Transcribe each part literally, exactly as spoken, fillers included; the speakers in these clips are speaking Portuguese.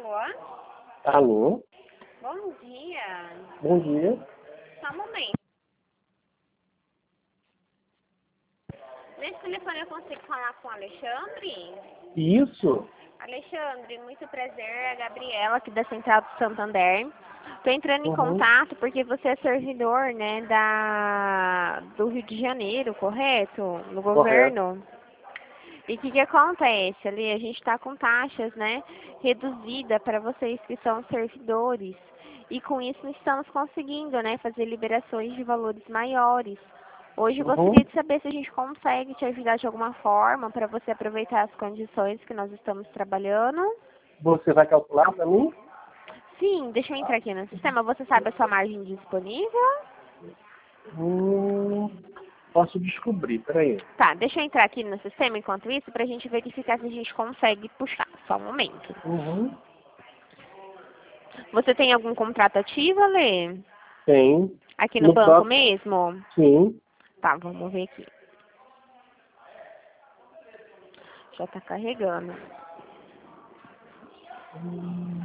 Alô? Alô? Bom dia. Bom dia. Só um momento. Nesse telefone eu consigo falar com o Alexandre? Isso? Alexandre, muito prazer. É a Gabriela aqui da Central do Santander. Estou entrando em Uhum. contato porque você é servidor, né, da, do Rio de Janeiro, correto? No Correto. governo. E o que, que acontece ali? A gente está com taxas, né, reduzida para vocês que são servidores. E com isso nós estamos conseguindo, né, fazer liberações de valores maiores. Hoje eu Uhum. gostaria de saber se a gente consegue te ajudar de alguma forma para você aproveitar as condições que nós estamos trabalhando. Você vai calcular para mim? Sim, deixa eu entrar aqui no sistema. Você sabe a sua margem disponível? Hum, posso descobrir, peraí. Tá, deixa eu entrar aqui no sistema enquanto isso para a gente verificar se a gente consegue puxar. Só um momento. Uhum. Você tem algum contrato ativo, Alê? Tem. Aqui no No banco próprio. mesmo? Sim. Tá, vamos ver aqui. Já tá carregando. Hum,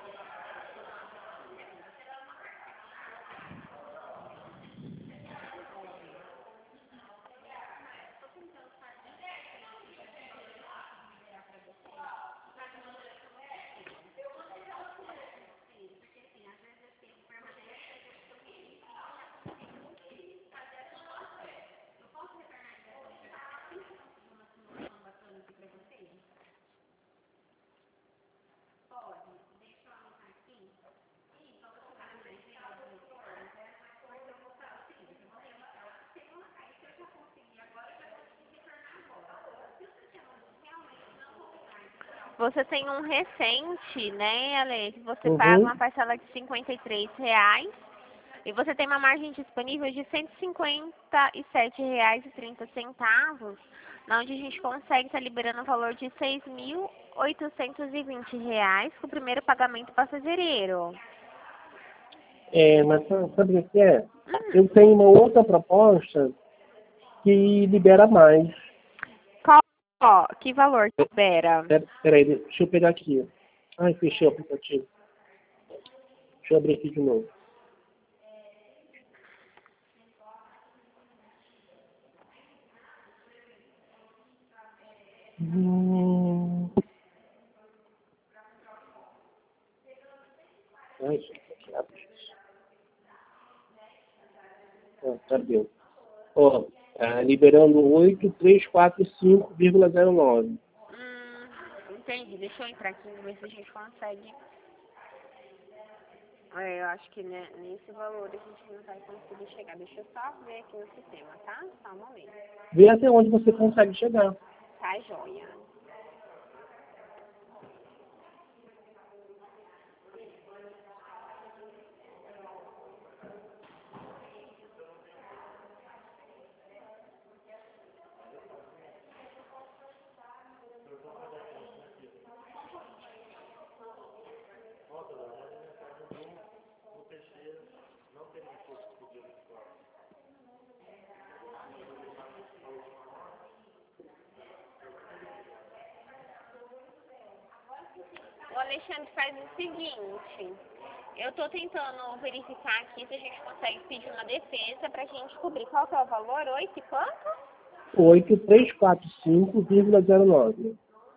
Você tem um recente, né, Ale, que você paga uma Uhum. parcela de cinquenta e três reais e você tem uma margem disponível de cento e cinquenta e sete reais e trinta centavos, onde a gente consegue estar liberando o valor de seis mil oitocentos e vinte reais com o primeiro pagamento para fevereiro. É, mas sa- sabe o que é? Hum, Eu tenho uma outra proposta que libera mais. qual, ó, que valor que libera? Pera- Peraí, deixa eu pegar aqui. Ai, fechei o aplicativo. Deixa eu abrir aqui de novo. Hum. Ai, gente, abre isso. Ah, cadê? Ó, tá liberando oito três quatro cinco vírgula zero nove. Hum, entendi. Deixa eu entrar aqui e ver se a gente consegue. É, eu acho que né, nesse valor a gente não vai conseguir chegar. Deixa eu só ver aqui no sistema, tá? Só um momento. Vê até onde você consegue chegar. Tá, joia. O Alexandre faz o seguinte. Eu tô tentando verificar aqui se a gente consegue pedir uma defesa pra gente cobrir. Qual que é o valor? Oito e quanto? oito três quatro cinco vírgula zero nove.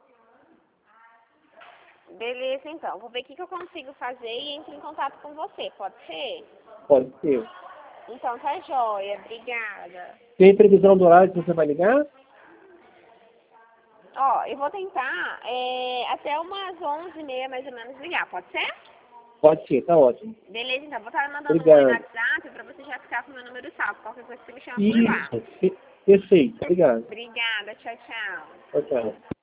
Beleza, então. Vou ver o que, que eu consigo fazer e entro em contato com você. Pode ser? Pode ser. Então tá joia. Obrigada. Tem previsão do horário que você vai ligar? Ó, eu vou tentar é, até umas onze e meia mais ou menos ligar. Pode ser? Pode ser, tá ótimo. Beleza, então. Vou estar mandando um oi no Obrigado. WhatsApp pra você já ficar com o meu número salvo. Qualquer coisa você me chama por lá. Isso, pe- perfeito. Obrigado. Obrigada. Tchau, tchau. Tchau, tchau.